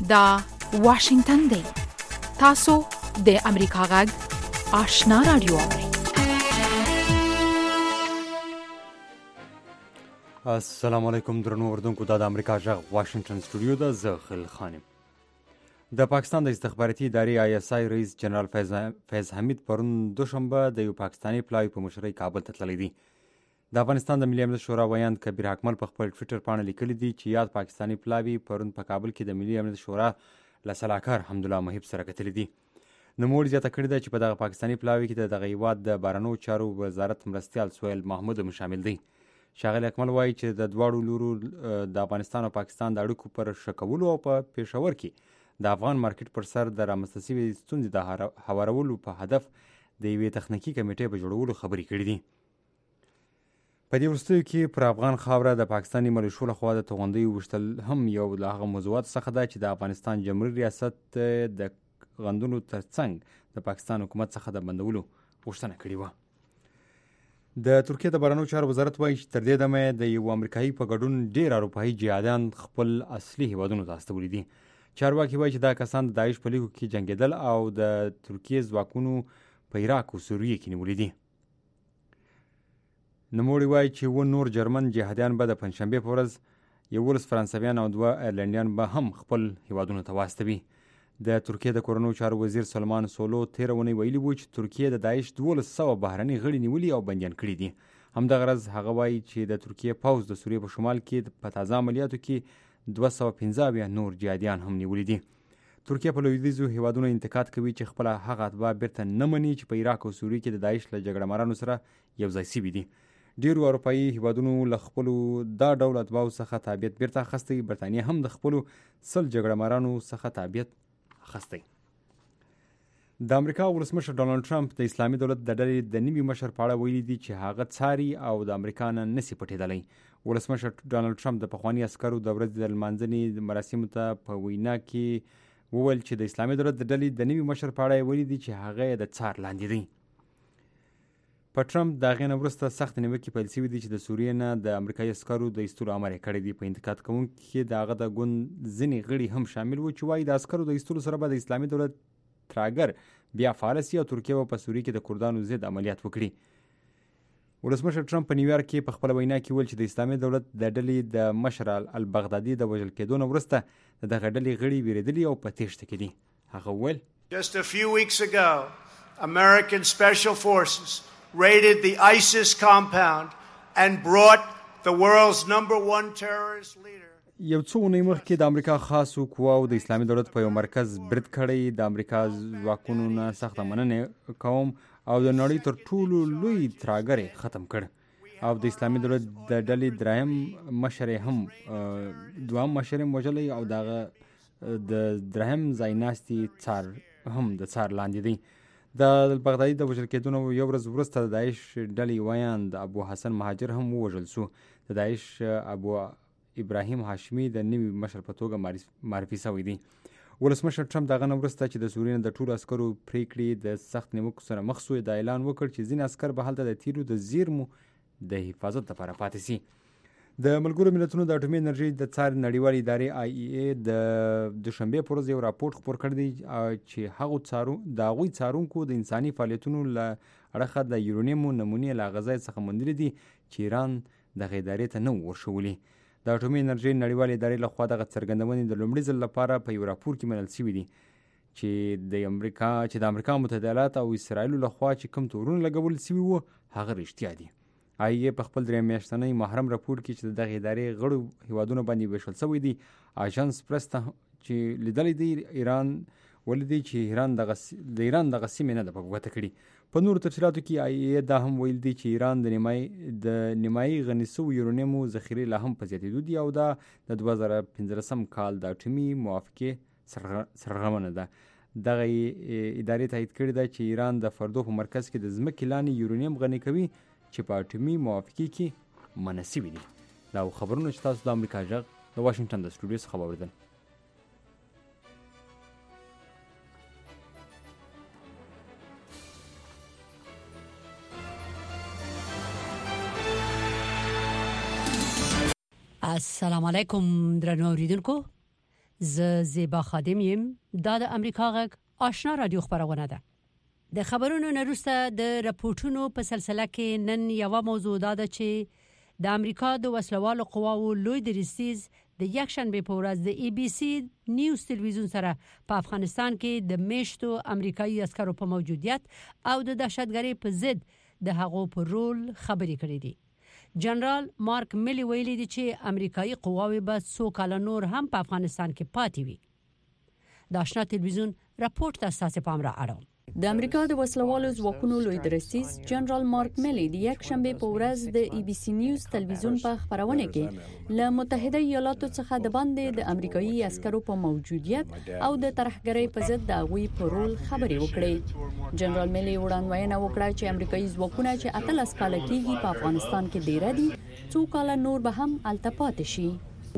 دا واشنگتن دی. تاسو د امریکا غږ آشنا رادیو اورئ. السلام علیکم درنو اردوونکو. دا د امریکا غږ واشنگتن سټوډیو ده. زه خلیل خان یم. د پاکستان د استخباراتي ادارې ISI رئیس جنرال فیض حمید پرون دوشنبه د یو پاکستاني پلاوي په مشرۍ کابل ته تللی دی. د افغانستان د ملي امنیت شورا ویاند کبیر حکمل په خپل ټویټر باندې لیکلي دي چې یاد پاکستاني پلاوي پرون په کابل کې د ملي امنیت شورا له سلاکار حمدالله محب سره کتلي دي. نوموړي زیاته کړې ده چې په دغه پاکستاني پلاوي کې د دغه هیواد د بهرنیو چارو وزارت مرستیال سهیل محمود هم شامل دی. ښاغلی حکمل وایي چې د دواړو لورو د افغانستان او پاکستان د اړیکو پر ښه کولو او په پېښور کې د افغان مارکیټ پر سر د رامنځته شوې ستونزې د هوارولو په هدف د یوې تخنیکي کمیټې په جوړولو خبرې کړې دي. په دې وروستیو کې پر افغان خاوره د پاکستاني ملیشو لخوا د توغندیو ویشتل هم یو له هغه موضوعاتو څخه ده چې د افغانستان جمهوري ریاست د غندونو ترڅنګ د پاکستان حکومت څخه د بندولو غوښتنه کړې وه. د ترکیې د بهرنیو چارو وزارت وایي چې تر دې دمه د یو امریکایي په ګډون ډېر اروپایي جهادیان خپل اصلي هیوادونو ته استولي دي. چارواکي وایي چې دا کسان د داعش په لیکو کې جنګېدل او د ترکیې ځواکونو په عراق او سوریې کې نیولي دي. نوموړي وایي چې نور جرمن جهادیان به د پنجشنبې په ورځ 11 فرانسویان او 2 ایرلنډیان به هم خپل هیوادونو ته واستوي. د ترکیې د کورنیو چارو وزیر سلمان سولو تېره اونۍ ویلي وو چې ترکیې د داعش 1200 بهرني غړي نیولي او بندیان کړي دي. همدغه ورځ هغه وایي چې د ترکیې پوځ د سوریې په شمال کې په تازه عملیاتو کې 215 نور جهادیان هم نیولي دي. ترکیه په لویدیځو هیوادونو انتقاد کوي چې خپله هغه اتباع بیرته نه مني چې په عراق او سوریې کې د داعش له جګړه مارانو سره یو ځای سوي دي. ډیرو اروپایي هیوادونو له خپلو دا ډول اتباعو څخه تابعیت بیرته اخیستی. برطانیه هم د خپلو 100 جګړه مارانو څخه تابعیت اخیستی. د امریکا ولسمشر ډانلډ ټرمپ د اسلامي دولت د ډلې د نوي مشر په اړه ویلي دي چې هغه څاري او د امریکا نه نسي پټېدلی. ولسمشر ډانلډ ټرمپ د پخواني عسکرو د ورځې د لمانځنې مراسمو ته په وینا کې وویل چې د اسلامي دولت د ډلې د نوي مشر په اړه ویلي دي چې هغه د څار لاندې دی. په ټرمپ د هغې نه وروسته سخت نیوکې پیل شوي دي چې د سوریې نه د امریکایي عسکرو د ایستلو امر یې کړی دی. په انتقاد کوونکو کې د هغه د ګوند ځینې غړي هم شامل وو چې وایي د عسکرو د ایستلو سره به د اسلامي دولت تراګر بیا فعال شي او ترکیه به په سوریې کې د کردانو ضد عملیات وکړي. ولسمشر ټرمپ په نیویارک کې په خپله وینا کې ویل چې د اسلامي دولت د ډلې د مشر البغدادي د وژل کېدو نه وروسته د دغه ډلې غړي ویرېدلي او په تیښته کې دي. هغه وویل Just a few weeks ago, American special forces raided the ISIS compound and brought the world's #1 terrorist leader. یو څو اونۍ مخکې د امریکا خاصو قواو د اسلامي دولت په یو مرکز برید کړی. د امریکا ځواکونو نه سخته مننه کوم او د نړۍ تر ټولو لوی تراګر ختم کړ او د اسلامي دولت د ډلې دویم مشر هم وژلی او دغه د درهم ځایناستي څار هم د څار لاندې دی. د بغدادي د وژل کېدو نه یو ورځ وروسته د داعش ډلې ویاند ابو حسن مهاجر هم ووژل شو. د داعش ابو ابراهیم هاشمي د نوي مشر په توګه معرفي شوی دی. ولسمشر ټرمپ دغه نه وروسته چې د سوریې نه د ټولو عسکرو پریکړې د سخت نیوکو سره مخ شو دا اعلان وکړ چې ځینې عسکر به هلته د تیلو د زیرمو د حفاظت لپاره پاتې شي. د ملګرو ملتونو د اټومي انرژۍ د څار نړیوالې ادارې IAEA د دوشنبې په ورځ یو راپورټ خپور کړی دی چې هغوی څارونکو د انساني فعالیتونو له اړخه د یورانیم نمونې له هغه ځای څخه موندلې دي چې ایران دغه ادارې ته نه و ورښولي. د اټومي انرژۍ نړیوالې ادارې لخوا دغه څرګندونې د لومړي ځل لپاره په یو راپور کې منل شوي دي چې د امریکا متحده ایالات او اسرائیلو لخوا چې کوم تورونه لګول شوي وو هغه رښتیا دي. IAEA په خپل 3 میاشتنی محرم راپور کې چې دغه ادارې غړو هیوادونو باندې ویشل شوی دی اژانس پرس ته چې لیدلی دی ایران ولیدي چې ایران دغه سیمې نه ده په ګوته کړي. په نورو تفصیلاتو کې IAEA دا هم ویل دی چې ایران د نیمایي غني شوو یورانیمو ذخیرې لا هم په زیاتېدو دي او دا د 2015 کال د اټومي موافقې سرغړونه ده. دغه ادارې تایید کړې ده چې ایران د فردو په مرکز کې د ځمکې لاندې یورانیم غني کوي چې په اټومي موافقې کې منع شوي دي. دا خبرونه چې تاسو د امریکا غږ د واشنګټن د سټوډیو څخه واوریدل. السلام علیکم درنو اوریدونکو، ز زیبا خادم یم د امریکا غږ آشنا رادیو خبرونه ده. د خبرونو نرسته د راپورټونو په سلسله کې نن یو موضوع ده چې د امریکا د وسلوالو قواو لوی درستیز د یکشنبه په ورځ د ABC نیوز تلویزیون سره په افغانستان کې د میشتو امریکایي عسکرو په موجودیت او د دهشتګرۍ په ضد د هغو پر رول خبرې کړې دي. جنرال مارک ملی ویلي دي چې امریکایي قواوې به څو کال نور هم په افغانستان کې پاتې وي. د آشنا تلویزیون راپورټ ته تاسو پام را اړوم. د امریکا د وسلوالو ځواکونو لوی درستیز جنرال مارک ملی د یکشنبه په ورځ د ABC نیوز تلویزیون په خبرونه کې له متحده ایالاتو څخه د باندې د امریکایي عسکرو په موجودیت او د ترهګرۍ په ضد د غوي پرول خبرې وکړې. جنرال ملی وړاندوینه وکړه چې امریکایي ځواکونه چې 18 کال کېږي په افغانستان کې ډیر دي څو کال نور به هم التپات شي.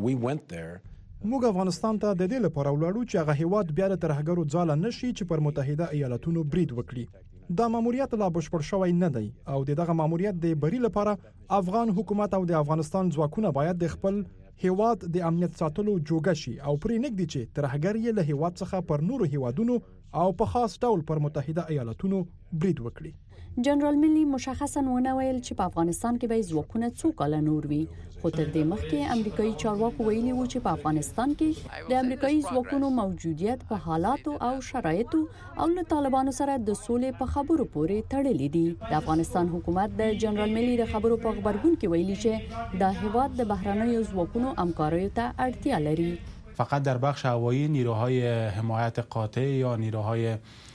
موږ افغانستان ته د دې لپاره ولاړو چې هغه هیواد بیا د ترهګرو ځاله نشي چې پر متحده ایالاتونو برید وکړي. دا ماموریت لا بشپړ شوی نه دی او دغه ماموریت د بری لپاره افغان حکومت او د افغانستان ځواکونه باید د خپل هیواد د امنیت ساتلو جوګه شي او پرې نګدي چې ترهګر یې له هیواد څخه پر نورو هیوادونو او په خاص ډول پر متحده ایالاتونو برید وکړي. جنرال ملی مشخصا ونه ویل چې په افغانستان کې به ځواکونه څو کال نور وي، خو تر دې مخکې امریکایي چارواکو ویلي وو چې په افغانستان کې د امریکایي ځواکونو موجودیت په حالاتو او شرایطو او له طالبانو سره د سولې په خبرو پورې تړلې دي. د افغانستان حکومت د جنرال ملی د خبرو په خبرګون کې ویلي چې د هیواد د بهرنیو ځواکونو همکاریو ته اړتیا لري. فقط در بخش هوایی نیروهای حمایت قاطع یا نیروهای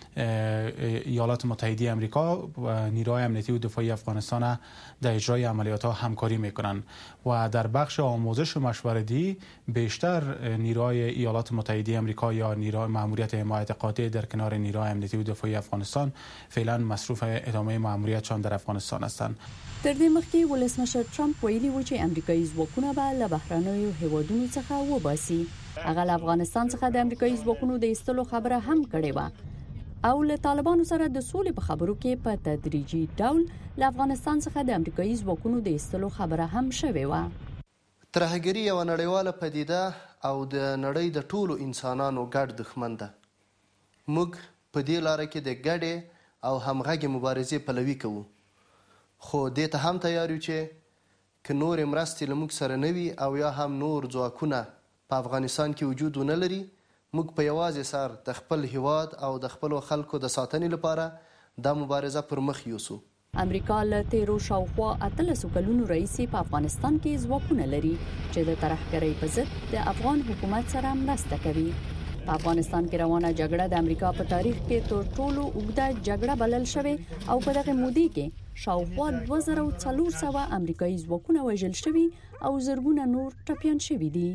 ایالات متحده آمریکا نیروهای امنیتی و دفاعی افغانستان در اجرای عملیات ها همکاری میکنند و در بخش آموزش و مشورتی بیشتر نیروهای ایالات متحده آمریکا یا نیروهای مأموریت حمایت قاطع در کنار نیروهای امنیتی و دفاعی افغانستان فعلا مصروف ادامه مأموریتشان در افغانستان هستند. تر دې مخکې ولسمشر ټرمپ ویلي و چې امریکایي ځواکونه به له بهرنیو هیوادونو څخه وباسي. هغه له افغانستان څخه د امریکایي ځواکونو د ایستلو خبره هم کړې و او له طالبانو سره د سولې په خبرو کې په تدریجي ډول له افغانستان څخه د امریکایي ځواکونو د ایستلو خبره هم شوې و. ترهګري یو نړیواله پدیده او د نړۍ د ټولو انسانانو ګډ دښمن ده. موږ په دې لار کې د ګډې او همغږې مبارزې پلوي کوو، خو دې ته هم تیار یو چې که نور مرستې له موږ سره نه وي او یا هم نور ځواکونه په افغانستان کې وجود ونه لري، موږ په یوازې سر د خپل هیواد او د خپل خلکو د ساتنې لپاره دا مبارزه پر مخ یوسو. امریکا له تیرو شاوخوا 18 کلونو راهیسې په افغانستان کې ځواکونه لري چې د ترهګرۍ په ضد د افغان حکومت سره مرسته کوي. په افغانستان کې روانه جګړه د امریکا په تاریخ کې تر ټولو اوږده جګړه بلل شوې او په دغه مودې کې شاوخوا 2400 امریکایي ځواکونه وژل شوي او زرګونه نور ټپیان شوي دي.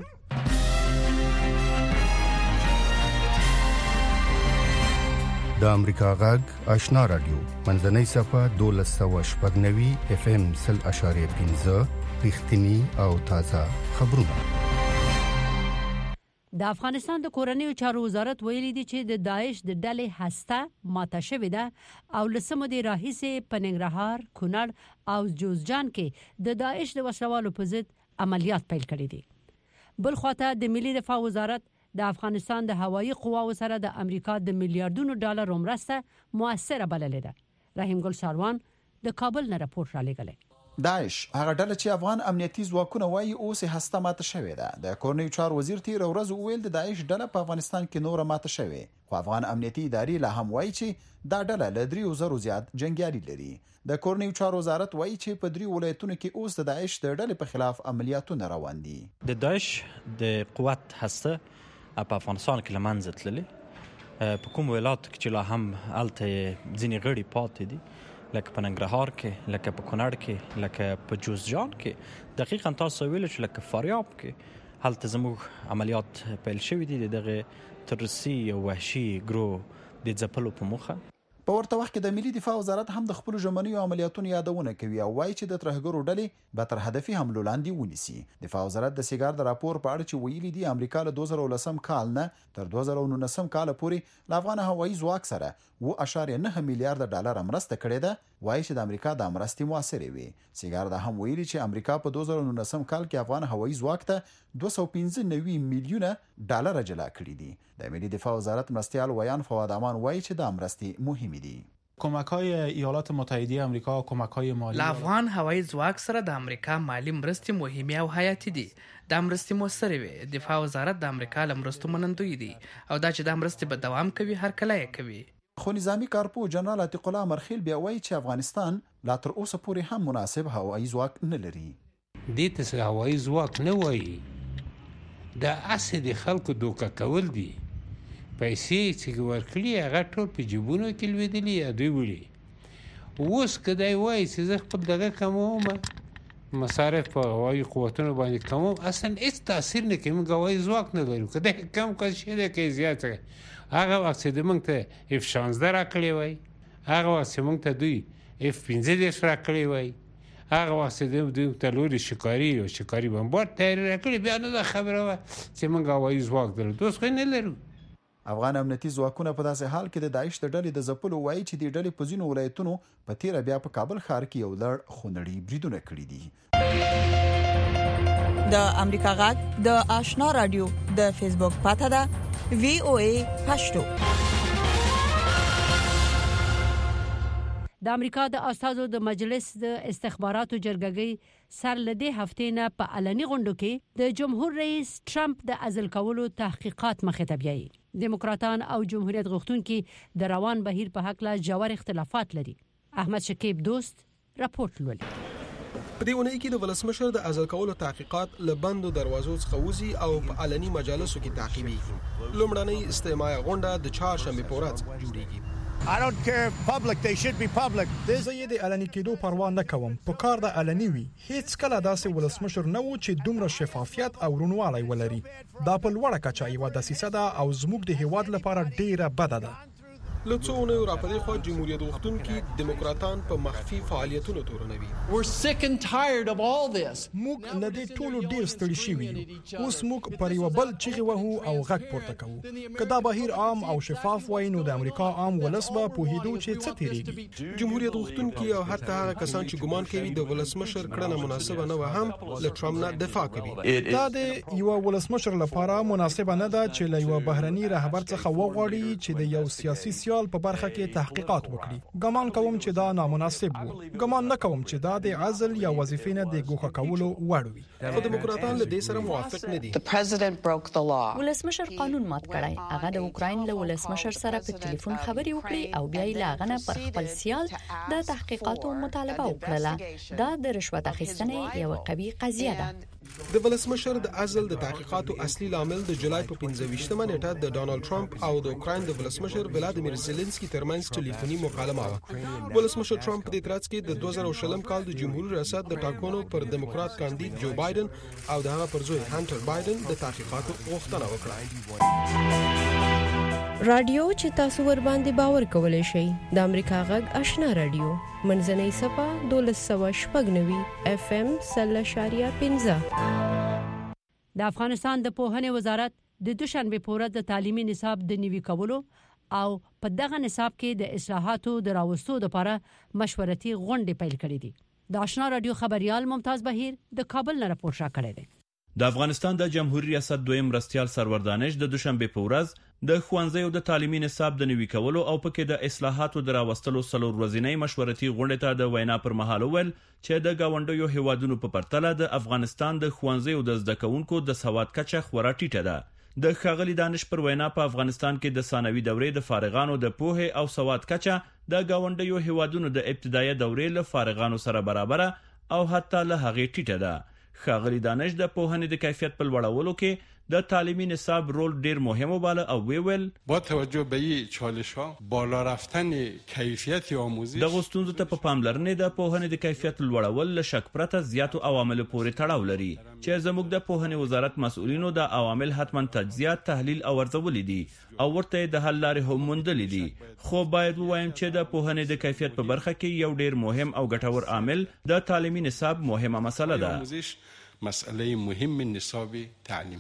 د امریکا غږ آشنا رادیو منځنۍ صفه 1290 FM 0.5 رښتینی او تازه خبرونه. د افغانستان د کورنیو چارو وزارت ویلي دی چې د داعش د ډلې هسته ماته شوې ده او لسمه د راهیسې په ننګرهار، کونړ او جوزجان کې د داعش د وسلوالو په ضد عملیات پیل کړي دي. بل خواته د ملي دفاع وزارت د افغانستان د هوایي قواو سره د امریکا د میلیارډونو ډالر مرسته موثره بللې ده. رحیم ګل ساروان د کابل نه راپور را لېږلی. داعش هغه ډله چې افغان امنیتي ځواکونه وایي اوس هسته ماته شوې ده. د کورنیو چارو وزیر تیر ورځ وویل د داعش ډله په افغانستان کې نور ماته شوې، خو افغان امنیتي ادارې لا هم وایي چې دا ډله له 3000 زیات جنگیالي لري. د کورنیو چارو وزارت وایي چې په 3 ولایتونو کې اوس د داعش د ډلې په خلاف عملیاتونه روان دي. د داعش د قوت هسته په افغانستان کې لمنځه تللې، په کوم ولایت کې چې لا هم الته ځینې غړي پاتې دي، لکه په ننګرهار کې، لکه په کونړ کې، لکه په جوزجان کې. دقیقاً تاسو ویل چې لکه فاریاب کې هلته زموږ عملیات پیل شوي دي دغه تروریستي او وحشي ګروه د ځپلو په موخه. په ورته وخت کې د ملي دفاع وزارت هم د خپل ژمنیو عملیاتونو یادونه کوي او وایي چې د ترهګرو ډلې به تر هدفي حملو لاندې ونیسي. دفاع وزارت د سیګار د راپور په اړه چې ویلي دي امریکا له 2010 کال نه تر 2019 کال پورې له افغان هوایي ځواک سره 2.9 میلیارډ ډالر مرسته کړې ده وایي چې د امریکا د مرستې موثرې وي. سیګار دا هم ویلي چې امریکا په 2019 کال کې افغان هوایي ځواک ته 295 میلیونه ډالر جلا کړي دي. د ملي دفاع وزارت مرستیال ویان فواد امان وایي چې د مرستې مهمې دي. کمک‌های ایالات متحده آمریکا، کمک‌های مالی له افغان هوایي ځواک سره د امریکا مالی مرستې مهمې او حیاتي دي. دا مرستې موثرې وي. دفاع وزارت د امریکا له مرستو منندوی دي او دا چې دا مرستې به دوام کوي هر کله یې کوي. خو نظامی کارپو جنرال عتیق الله مرخیل بیا وایي چې افغانستان لا تر اوسه پورې هم مناسب هوایي ځواک نه لري. دې ته هوایي ځواک نه وایي، دا اسې د خلکو دوکه کول دي. پیسې چې ورکړي هغه ټول په جیبونو کې لوېدلي یا دوی وړي. اوس که دی وایي چې زه خپل دغه کموم، مصارف په هوایي قوتونو باندې کموم، اصلا هېڅ تاثیر نه کوي. موږ هوایي ځواک نه لرو. که دی کم کس شي دی که یې زیات کړی، هغه وخت چې موږ ته F-16 راکړی وای، هغه وخت چې موږ ته دوی F-15 راکړی وای، هغه وخت چې دوی ته لوري شکاري او شکاري بمبار تیاری راکړي، بیا نه دا خبره وه چې موږ هوایي ځواک درلود. اوس خو نه لرو. افغان امنیتي ځواکونه په داسې حال کې د داعش د ډلې د ځپلو وایي چې د ډلې په ځینو ولایتونو په تیره بیا په کابل ښار کې یو لړ خونړي بریدونه کړي دي. د امریکا غږ د آشنا رادیو د فیسبوک پاته ده VOA پښتو. د امریکا د استازو د مجلس د استخباراتو جرګګۍ سر لدې هفتې نه په علني غونډو کې د جمهور رئیس ټرمپ د عزل کولو تحقیقات مخې ته بیایي. دیموکراتان او جمهوریت غوښتونکي د روان بهیر په حق لا جوړ اختلافات لري. احمد شکیب دوست راپورټ لولي. په دې ونې کې د ولسمشر د عزل کولو تحقیقات له بندو دروازو څخه وځي او په علني مجالسو کې تعقیبېږي. لومړنۍ استماعي غونډه د چهارشنبې په ورځ جوړیږي. I don't care public, they should be public. زه یې د علني کېدو پروا نه کوم. په کار د علني وي. هیڅ کله داسې ولسمشر نه و چې دومره شفافیت او رونوالی ولري. دا په لوړه کچه یوه دسیسه ده او زموږ د هیواد لپاره ډیره بده ده. له څو اونیو راپدې خوا جمهوریت غوښتونکي دیموکراتان په مخفي فعالیتونو تورنوي. موږ له دې ټولو ډیر ستړي شوي یو. اوس موږ پر یو بل چیغې وهو او غږ پورته کوو. که دا بهیر عام او شفاف وای نو د امریکا عام ولس به پوهېدو چې څه تیریږي. جمهوریت غوښتونکي او حتی هغه کسان چې ګمان کوي د ولسمشر کړنه مناسبه نه وه هم له ټرمپ نه دفاع کوي. دا د یو ولسمشر لپاره مناسبه نه ده چې له یو بهرني رهبر څخه وغواړي چې د یو سیاسي په برخه کې تحقیقات وکړي. ګمان کوم چې دا نامناسب وو. ګمان نه کوم چې دا د عزل یا وظیفې نه د ګوښه کولو وړ وي. خو دیموکراتان له دې سره موافق نه دي. ولسمشر قانون مات کړی. هغه د اوکراین له ولسمشر سره په ټلیفون خبرې وکړي او بیا یې لاغنه پر خپل سیال د تحقیقاتو مطالبه وکړه. دا د رشوت اخیستنې یو قوي قضیه ده. د ولسمشر د عزل د تحقیقاتو اصلي لامل د جولای په 15مه نیټه د ډانلډ ټرمپ او د اوکراین د ولسمشر ولادیمیر زيلنسکي ترمنځ ټلیفوني مکالمه وه. ولسمشر ټرمپ په دې ترڅ کې د 2020 کال د جمهوریت ریاست د ټاکنو پر دیموکرات کاندید جو بایدن او د هغه پر زوی هانټر بایدن د تحقیقاتو غوښتنه وکړه. رادیو چې تاسو ور باندې باور کولای شئ د امریکا غږ آشنا رادیو منځنۍ صفه 1290 FM 0.15. د افغانستان د پوهنې وزارت د دوشنبه په ورځ د تعلیمي نصاب د نوي کولو او په دغه نصاب کې د اصلاحاتو د راوستو لپاره مشورتي غونډې پیل کړې دي. د آشنا رادیو خبريال ممتاز بهیر د کابل نه راپور شا کړی دی. د افغانستان د جمهوریت ریاست دویم مرستیال سرور دانش د دوشنبه په ورځ د ښوونځیو د تعلیمي نصاب د نوي کولو او پکې د اصلاحاتو د راوستلو څلور ورځنۍ مشورتي غونډې ته د وینا پر مهال ویل چې د گاونډیو هیوادونو په پرتله د افغانستان د ښوونځیو د زده کوونکو د سواد کچه خورا ټیټه ده. د ښاغلي دانش پر وینا په افغانستان کې د ثانوي دورې د فارغانو د پوهې او سواد کچه د گاونډیو هیوادونو د ابتدایي دورې له فارغانو سره برابر او حتی له هغې ټیټه ده. ښاغلي دانش د پوهنې د کیفیت په لوړولو کې د تعلیمي نصاب رول ډیر مهم وباله او ویل با توجه به این چالش‌ها بالا رفتن کیفیت آموزش د غوښتنو ته په پاملرنې د پوهنې د کیفیت لوړول له شک پرته زیاتو عواملو پورې تړاو لري چې زموږ د پوهنې وزارت مسؤلینو د عوامل حتما تجزیه تحلیل او ارزولې دي او ورته د حل لارې هم موندلې دي. خو باید ووایم چې د پوهنې د کیفیت په برخه کې یو ډیر مهم او ګټور عامل د تعلیمي نصاب مهمه مسله ده. مسئله مهم نصاب تعلیمی است.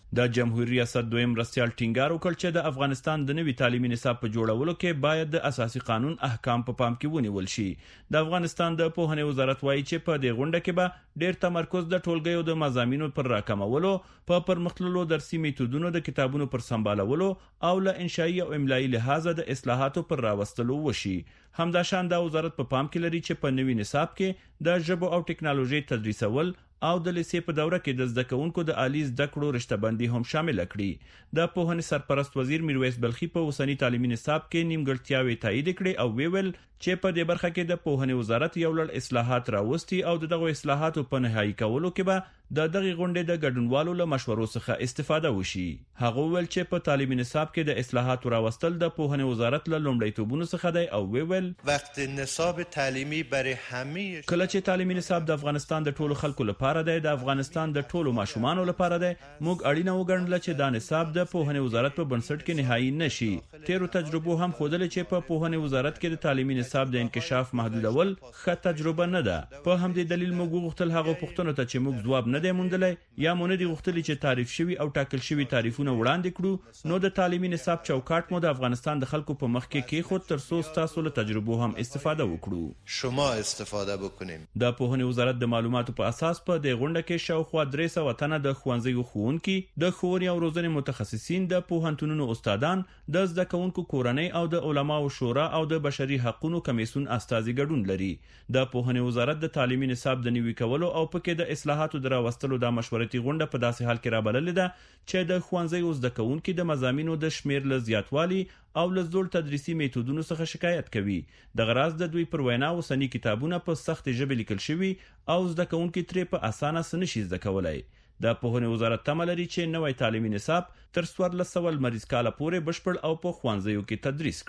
د جمهوریت ریاست دویم مرستیال ټینګار وکړ چې د افغانستان د نوي تعلیمي نصاب په جوړولو کې باید د اساسي قانون احکام په پام کې ونیول شي. د افغانستان د پوهنې وزارت وایي چې په دې غونډه کې به ډېر تمرکز د ټولګیو د مضامینو پر راکمولو، په پرمختللو درسي میتودونو د کتابونو پر سمبالولو او له انشائي او املایي لحاظه د اصلاحاتو پر راوستلو وشي. همداشان د وزارت په پام کې لري چې په نوي نصاب کې د ژبو او ټکنالوژي تدریسول او د لیسې په دوره کې د زده کوونکو د عالی زده کړو رشته بندي هم شامل کړي. د پوهنې سرپرست وزیر میرویس بلخي په اوسنی تعلیمي نصاب کې نیمګړتیاوې تایید کړې او ویل چې په دې برخه کې د پوهنې وزارت یو لړ اصلاحات راوستي او دغه اصلاحاتو په نهایی کولو کې به د دغه غونډې د ګډونوالو له مشورو څخه استفاده وشي. هغه ویل چې په تعلیمي نصاب کې د اصلاحاتو راوستل د پوهنې وزارت له لومړیتوبونو څخه دی او ویل وقت نصاب تعلیمي برای همه کله چې تعلیمي نصاب د افغانستان د ټولو خلکو لپاره دی، د افغانستان د ټولو ماشومانو لپاره دی، موږ اړینه وګڼله چې دا نصاب د پوهنې وزارت په بنسټ کې نهایی نشي. تیرو تجربو هم ښودلې چې په پوهنې وزارت کې د تعلیمي نصاب د انکشاف محدودول ښه تجربه نه ده. په همدې دلیل موږ وغوښتل هغه پوښتنو ته چې موږ ځواب نه دی موندلی یا مو نه دي غوښتلي چې تعریف شوي او ټاکل شوي تعریفونه وړاندې کړو، نو د تعلیمي نصاب چوکاټ مو د افغانستان د خلکو په مخ کې کېښود ترڅو ستاسو له تجربو هم استفاده وکړو. شما استفاده بکنیم. د پوهنې وزارت د معلوماتو په اساس په دې غونډه کې شاوخوا 300 تنه د ښوونځیو ښوونکي، د ښوونې او روزنې متخصصین، د پوهنتونونو استادان، د زده کوونکو کورنۍ او د علماو شورا او د بشري حقوقو کمیسیون استازي ګډون لري. د پوهنې وزارت د تعلیمي نصاب د نوي کولو او پکې د اصلاحاتو د راوستلو د مشورتي غونډه په داسې حال کې رابللې ده چې د ښوونځیو زده کوونکي د مضامینو د شمیر له زیاتوالي او له زوړ تدریسي میتودونو څخه شکایت کوي. د غراض د دوی پر وینا اوسنی کتابونه په سخت ژبه لیکل شوي او زده کوونکي ترې په اسانه څه نشي زده کولی. د پوهنې وزارت تمه لري چې نوی تعلیمي نصاب تر 1400 لمریز کاله پورې بشپړ او په ښوونځیو کې تدریس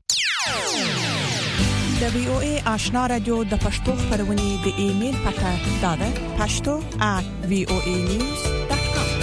کړي. د VOA آشنا رادیو د پښتو خبرونه د ایمیل پته داده pashto@voanews.com.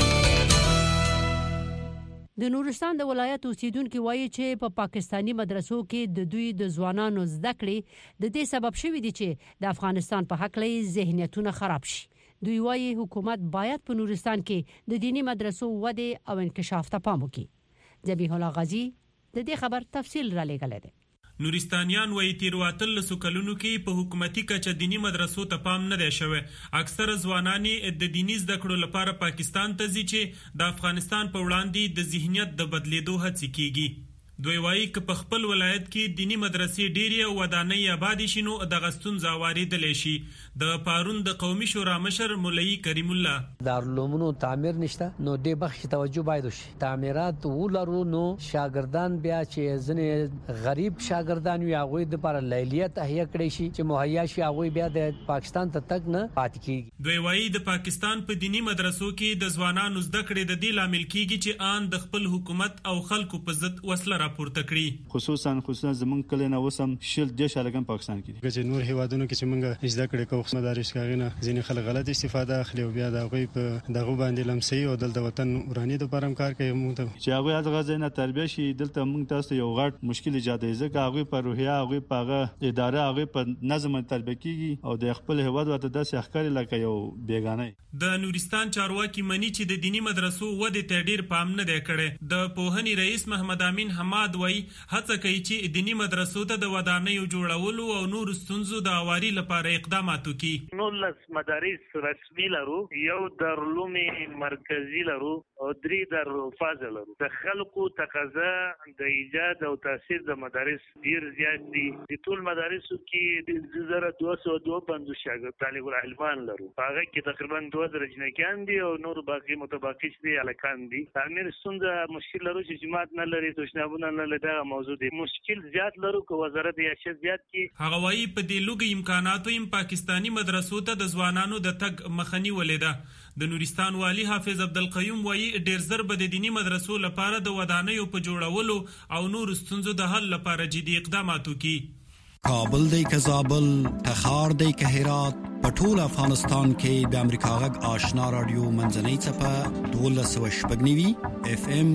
د نورستان د ولایت اوسیدونکو وایي چې په پاکستانی مدرسو کې د دوی د ځوانانو زده کړې د دې سبب شوی دی چې د افغانستان په حق لې ذهنیتونه خراب شي. دوی وایي حکومت باید په نورستان کې د دینی مدرسو وده او انکشاف ته پام وکړي. ذبیح الله غازی د دې خبر تفصیل را لېږلی دی. نورستانیان وایي تیرواتل سکلونو کې په حکومتي کچه دینی مدرسو ته پام نه دی شوی. اکثر ځوانان د دینی زده کړو لپاره پاکستان ته ځي چې د افغانستان په وړاندې د ذهنیت د بدلیدو هڅې کیږي. دوی وایي که په خپل ولایت کې دینی مدرسې ډېرې او ودانۍ آبادې شي نو دغه ستونزه واورېدلی شي. د پارون د قومي شورا مشر مولوي کریم الله دارالعلومونو تعمیر نشته نو دې بخش توجه باید وشي. تعمیرات ولرو نو شاګردان بیا چې ځنې غریب شاګردان وي هغوی دپاره لیلیه تهیه کړی شي چې مهیا شي هغوی بیا د پاکستان ته تګ نه پاتې کیږي. دوی وایي د پاکستان په دینی مدرسو کې د ځوانانو زده کړې د دې لامل کیږي چې آن د خپل حکومت او خلکو په ضد وسله راپورته کړي. خصوصا زمونږ کلی نه وسم شل د شالګن پاکستان کې چې نور هیوادونو کې چې موږ زده کړې کوو مدارس کاغینه ځینې خلک غلط استفاده اخلي او بیا د هغوی په دغه باندې لمسي او دلته وطن ورانی د پرم کار کوي. موږ چې هغوی هغه ځای نه تربیه شي دلته موږ تاسو یو غټ مشکل ایجادوي ځکه هغوی په روحیه هغوی په هغه اداره هغوی په نظم تربیه کیږي او د خپل هیواد ورته داسې ښکاري لکه یو بیګانه. د نورستان چارواکي مني چې د دینی مدرسو وده ته ډیر پام نه دی کړی. د پوهنې رئیس محمد امین حماد وایي هڅه کوي چې دینی مدرسو ته د ودانیو جوړولو او نور ستونزو د اواري لپاره اقدامات وکړي. مدارس رسمي لرو، یو دارالعلوم مرکزی لرو او 3 دارالفاضل لرو. د خلکو تقاضا د ایجاد او تاسیس د مدارس ډیر زیات دي. د ټول مدارسو کې د 2252 شاګرد طالب العلمان لرو. هغه کې تقریبا 2000 جنکان دي او نور باقي متبقي دي الکان دي. تعمیر ستونزه مشکل لرو چې جماعت نه لري، تشنابونه نه لري. دا موضوع دی مشکل زیات لرو که وزارت یې زیات کی. هغه وایي په دې لوګي امکاناتو هم پاکستانی مدرسو ته د ځوانانو د تګ مخنی ولیده. د نورستان والی حافظ عبدالقیوم وایي ډیر زر به د دینی مدرسو لپاره د ودانیو په جوړولو او نور ستونزو د حل لپاره جدي اقدامات وکړي. کابل دی که زابل، تخار دی که هرات، په ټول افغانستان کې د امریکا غږ آشنا رادیو منځنۍ څپه 1290 FM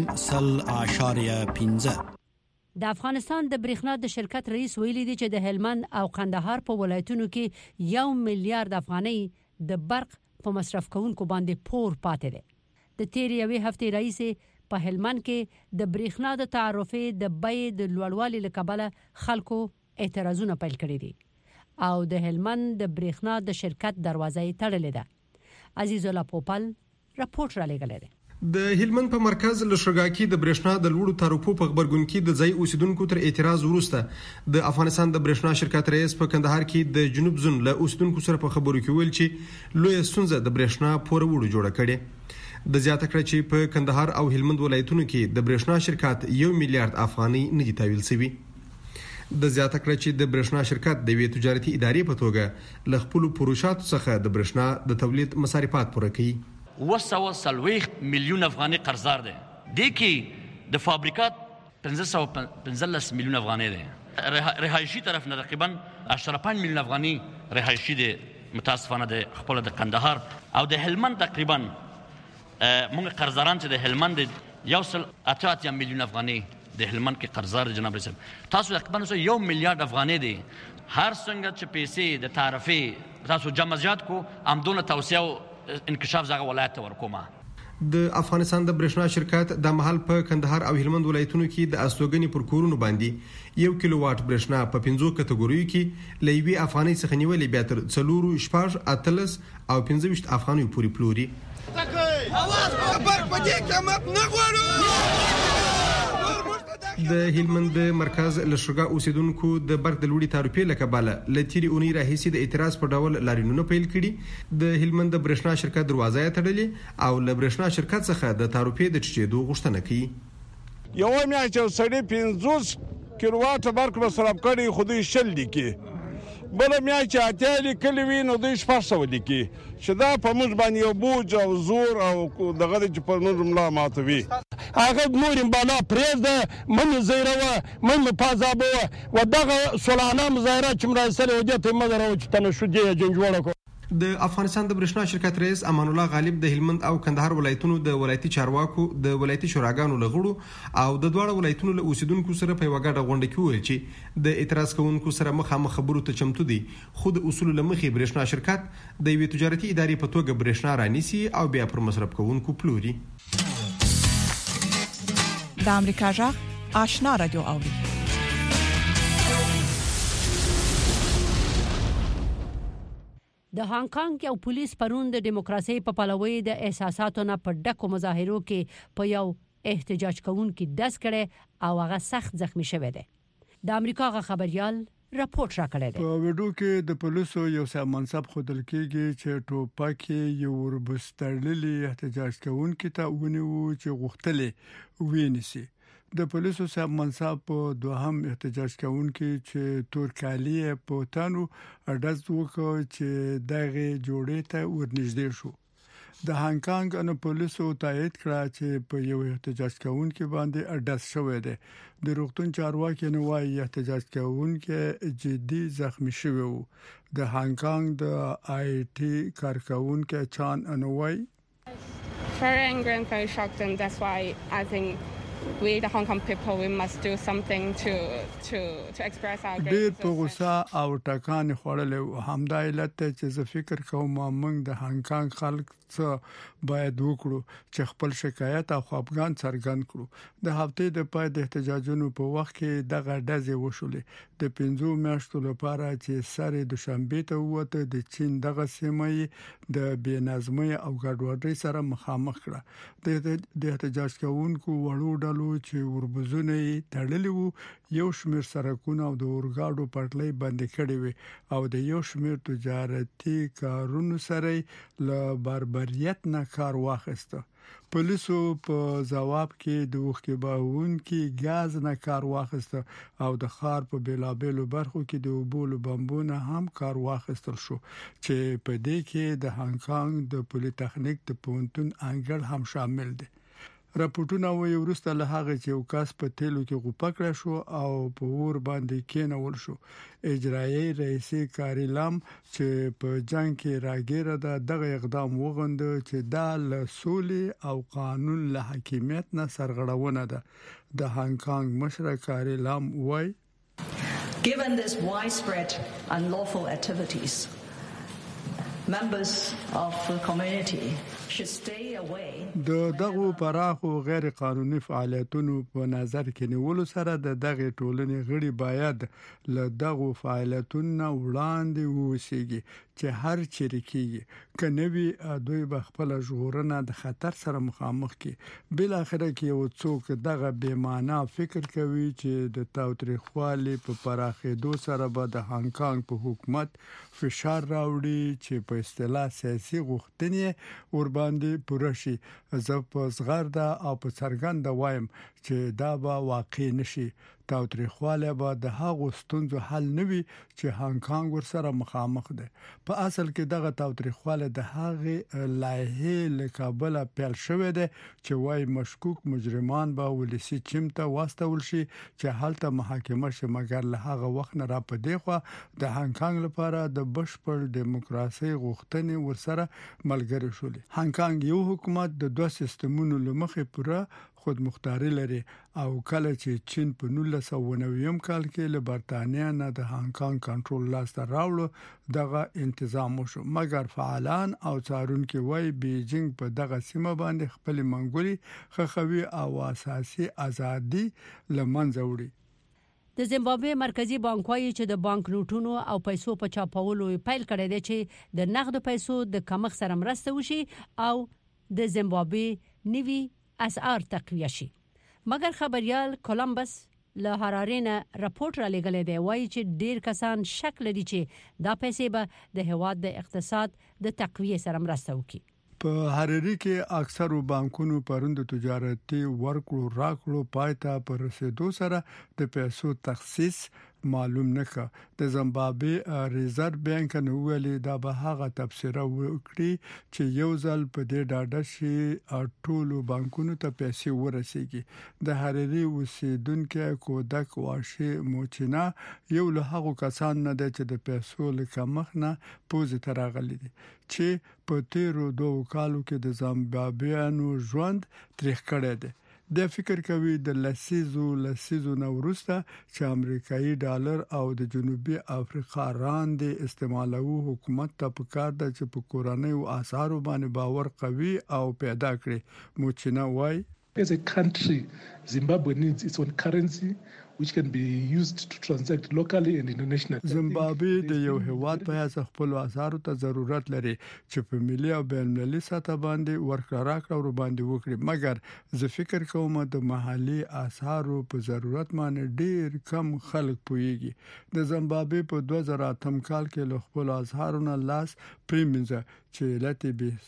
0.15. د افغانستان د برېښنا د شرکت رئیس ویلي دی چې د هلمند او قندهار په ولایتونو کې 1 میلیارډ افغانۍ د برق په مصرف کوونکو باندې پور پاتې دی. د تیر یوې هفتې راهیسې په هلمند کې د برېښنا د تعرفې د بیې د لوړوالي له کبله خلکو اعتراضونه پیل کړي دي او د هلمند د برېښنا د شرکت دروازه یې تړلې ده. عزیز الله پوپل راپورټ را لګلې ده. د هلمند په مرکز لشرګاکي د برېښنا د لوړو تعرفو په خبرګون کې د ځای اوسیدونکو تر اعتراض وروسته د افغانستان د برېښنا شرکت رئیس په کندهار کې د جنوب زون له اوسیدونکو سره په خبرو کې ویل چې لوی ستونزه د برېښنا پوره وړو جوړه کړي. د زیاته کړ چې په کندهار او هلمند ولایتونو کې د برېښنا شرکت 1 میلیارډ افغاني نه دي تحویل شوی. د زیاته کړ چې د برېښنا شرکت د وی تجارتي ادارې په توګه ل خپل پروژاتو څخه د برېښنا د تولید مصارفات پوره کوي. 240 میلیون افغاني قرضدار دي. د کې د فابریکات 515 میلیون افغاني دي. رهایشي طرف نه تقریبا 15 میلیون افغاني رهایشي دي متاسفانه د خپل د کندهار او د هلمند تقریبا موږ قرضداران چې د هلمند 1.8 میلیون افغاني د هلمند کې قرضدار جناب رئیس تاسو تقریبا 1 میلیارډ افغاني دي. هر څنګه چې پیسې د تعرفې تاسو جمع زیات کو امدونه توسعه انکشاف زغه ولایت ورکومه. د افغانستان د برېښنا شرکت د محل په کندهار او هلمند ولایتونو کې د استوګنې پر کورونو باندې 1 کیلو واټ برېښنا په 5 کټګوریو کې لوي افغاني څخه نیولې بیا تر 4 شپږ اتلس او 15 افغاني پورې پلوري. اواز خبر پدې قیمت نه غواړو. د هلمند مرکز لشرګا اوسیدونکو د برق د لوړي تعرفې لکباله لتيري اونۍ راهیسي د اعتراض په ډول لاریونونه پیل کړي. د هلمند د برېښنا شرکت دروازه یې تړلې او ل برېښنا شرکت څخه د تعرفې د ټیټېدو غوښتنه کوي. یو میاشت سړی 50 کیلوواټ برق مصرف کړي خو دوی شل دي کې بل میاشت اتیا کلی وی نو دوی 400 دي کې چې دا په موږ باندې یو بوج او زور او دغه چې په موږ ملا ماتوي. هغه نورم بالا پرېزده من زیروه من پازابوه و دغه سولانه مظاهره چې مراسله وجته مدره او چې تنشدي جنجوړه کو. د افغانستان د برېښنا شرکت رئیس امان الله غالب د هلمند او کندهار ولایتونو د ولایتي چارواکو د ولایتي شوراګانو لغړو او د دواړو ولایتونو له اوسیدونکو سره په وګړه غونډه کې ویل چې د اعتراض کوونکو سره مخامخ خبرو ته چمتو دي خو د اصول لمخې برېښنا شرکت د یوې تجارتي ادارې په توګه برېښنا رانیسي او بیا پر مصرف کوونکو پلوري. د امریکا جغ آشنا رادیو اوري. د هانګ کانګ یو پولیس پرون د دیموکراسي په پلوي د احساساتو نه په ډکو مظاهرو کې په یو احتجاج کوونکي داس کړي او هغه سخت زخمی شوی دی. د امریکا غا خبريال راپورټ راکړی دی. په ویډیو کې د پولیسو یو څه منصب خودل کېږي چې ټوپک یو وربستړلې احتجاج کوونکي ته ونیو چې غوښتلې ویني. د پولیسو صاحب منصب په دوهم احتجاج کوونکي چې تور کالی په تانو اډاز وکړ چې دغه جوړې ته ورنږدې شو. د هانګ کانګ ان پولیسو تایید کړه چې په یو احتجاج کوونکي باندې اډاز شوی دی. د روغتون چارواکي نو وايي احتجاج کوونکي جدي زخمی شوی وو. د هانګ کانګ د آی ټي کارکونکو چان انوي very angry and very shocked and that's why I think we the Hong Kong people we must do something to express our grievances. ډېر په غوسه او ټکان خوړل همدا علت چې زه فکر کوم موږ د هانګ کانګ خلک څه باید وکړو چې خپل شکایت او خپګان څرګند کړو. د هفتې د پای د احتجاجونو په وخت کې دغه ډزې وشولې. د 5 میاشتو لپاره چې سره د شنبې ته وته د چین دغه سیمې د بېنظمۍ او ګډوډۍ سره مخامخ کړه. د احتجاج کوونکو وړو ډلو چې وربزونه تړلې وو یو شمېر سرکونه او د اورګاډو پټلۍ بند کړې وي او د یو شمېر تجارتي کارونو سره ل بربریت نه کار واخیسته. پولیسو په ځواب کې د وښکباونکي غاز نه کار واخیسته او د خار په بیلابېلو برخو کې د وبولو بمبونه هم کار واخیستل شو چې په دې کې د هانګ کانګ د پولی تخنیک د پونتون انګړ هم شامل دي. راپورټونه وایي ورسته له هغه چې یو کس په تیلو کې غوپه کړ شو او په ور باندې کېنول شو. اجرایي رئیس کاری لام چې په جنگ کې راګیره ده دغه اقدام وغوند چې د لسولې او قانون له حاکمیت نه سرغړونه ده. د هانګ کانګ مشر کاری لام وایي Given this widespread unlawful activities, members of the community should stay away. دغه پراخو غیر قانوني فعالیتونو په نظر کې نیولو سره دغه ټولنې غړي باید له دغه فعالیتونو وړاندې ووسیږي چې هر چیرې کېږي کنوي دوی به خپل ژغورنه د خطر سره مخامخ کی بل اخره کې یو څوک دغه بې معنا فکر کوي چې د تاوتریخوالي په پراخېدو سره به د هانګ کانګ په حکومت فشار راوړي چې په اصطلاح سیاسي غوښتنې ور باندې پوره شي. زه په زغرده او په څرګنده وایم چې دا به واقع نشي. تاوتریخواله به د هغو ستونزو حل نه وي چې هانګ کانګ ور سره مخامخ ده. په اصل کې دغه تاوتریخواله د هغه لایحې لکابل پیل شوې ده چې وايي مشکوک مجرمان به ولسی چیم ته واستول شي چې حالت محاکمه شي، مګر له هغه وخت نه را پدې خو د هانګ کانګ لپاره د بشپړ دیموکراسي غوښتنې ور سره ملګری شول. هانګ کانګ یو حکومت د دوه سیستمونو لمخې پوره خود مختاری لري او کله چې چین په 1990 کال کې له برتانیا نه د هانګ کانګ کنټرول لاس ته راوړو دغه تنظیم وشو، مګر فعالان او څارونکو وايي بیجینګ په دغه سیمه باندې خپل منګولي خخوي او اساسي ازادي لمنځه وړي. د زیمبابوې مرکزی بانک وايي چې د بانک نوټونو او پیسو په چاپولو پیل کړی دی چې د نقد پیسو د کمښت سره مرسته وشي او د زیمبابوې نوي اسعار تقویه شي. مګر خبريال کولمبس له هرارینا راپورټ را لګلې دی وایي چې ډیر کسان شک لري چې دا پیسې به د هواد د اقتصاد د تقویه سره مرسته وکړي. په هرری کې اکثرو بانکونو پروند تجارتي ورکړو راکړو پایته پر رسیدو سره د پیسو تخصیص معلوم نکړه. د زیمبابوې ریزرو بانک نو ویلي دا به هغه تفسیر وکړي چې یو ځل په دې ډاډه شي ټول بانکونو ته پیسې ورسیږي. د هرری اوسیدونکو کودک واشي موچینا یو له هغو کسان نه چې د پیسو لکمخ نه پوز ترغلي دي چې په تیرو 2 کالو کې د زیمبابویانو ژوند تریخ کړی دی. د فکر کوي د لسیزو نو وروسته چې امریکایي ډالر او د جنوبي افریقا راند استعمالو حکومت ته پکار د چې په کوراني او اسعارو باندې باور قوي او پیدا کړي. موچینا وای As a country, Zimbabwe needs its own currency which can be used to transact locally and internationally. زیمبابوې د یو هیواد په اساس خپل اسعارو ته ضرورت لري چې په ملي او بین المللي سطح باندې ورکړه راکړه ور باندې وکړي، مګر زه فکر کوم د محلي اسعارو په ضرورت باندې ډیر کم خلک پويږي. د زیمبابوې په 2008 کال کې له خپل اسعارو نه لاس پریمنځه چې لته به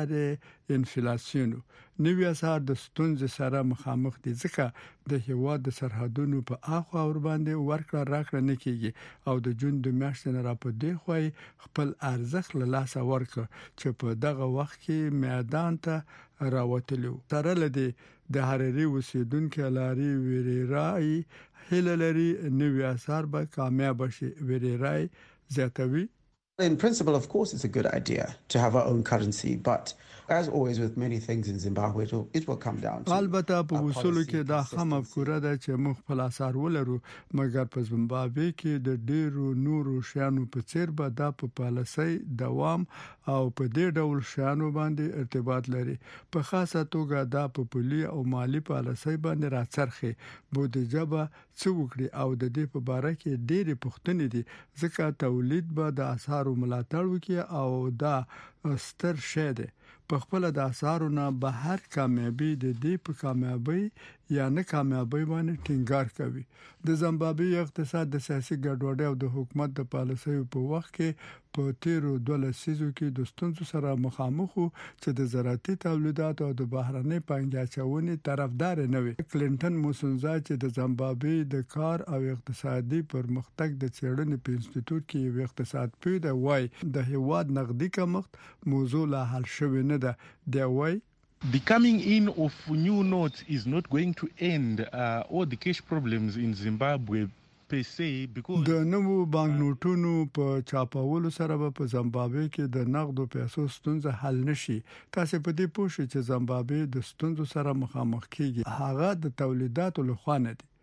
ساره انفلیسیون نوی اسعار د ستونزې سره مخامخ دي ځکه د هیواد د سرحدونو په اخوا ور باندې ورکړه راکړه نه کیږي او د جون د میاشتې نه را پدې خوای خپل ارزښت له لاسه ورکړه چې په دغه وخت کې میدان ته راوتلو. تر لدی د هرری اوسیدونکو لاري ویریرای هله لري نوی اسعار به کامیاب شي. ویریرای زیاتوي In principle, of course, it's a good idea to have our own currency, but as always with many things in Zimbabwe, it will come down to البته په اصول کې دا هم مفکوره ده چې موږ خپل اسعار ولرو، مګر په زیمبابوې کې د ډیرو نورو شیانو په څیر به دا په پالیسۍ دوام او په دې ډول شیانو باندې ارتباط لري. په خاصه توګه دا په پولي او مالی پالیسۍ باندې راڅرخي بودیجه به څو وکړي او د دې په اړه کې ډېری پوښتنې دي ځکه تولید به د اسعارو ملاتړ وکړي او دا ستر شی دی. په خپل د اسعارو نه بهر کامیابی د دې په کامیابی یا نه کامیابی باندې ټینګار کوي. د زیمبابوې اقتصاد د سیاسي ګډوډۍ او د حکومت د پالیسیو په وخت کې په تیرو 2 لسیزو کې د ستونزو سره مخامخ وو چې د زراعتي تولیداتو او د بهرنۍ پانګاچونې طرفدار نه وي. کلینټن موسونزا چې د زیمبابوې د کار او اقتصادي پرمختګ د څېړنې په انسټیټیوټ کې یو اقتصاد پوه دی وای د هیواد نقدي کمښت موضوع لا حل شوی نه ده. دی وای The coming in of new notes is not going to end all the cash problems in Zimbabwe per se because د نوو بانک نوټونو په چاپولو سره په زیمبابوې کې د نقدو پیسو ستونزه حل نشي. تاسو په دې پوه شئ چې زیمبابوې د ستونزو سره مخامخ کیږي، هغه د تولیداتو لخوا نه دي.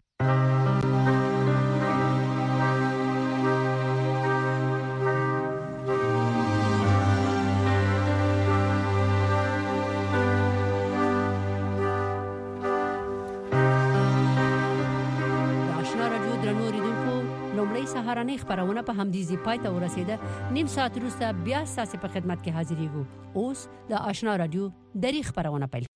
نړۍ سهارنۍ خبرونه په همدې پای ته ورسیده. نیم ساعت وروسته بیا ستاسو په خدمت کې حاضرېږو. اوس د آشنا رادیو دری خبرونه پیل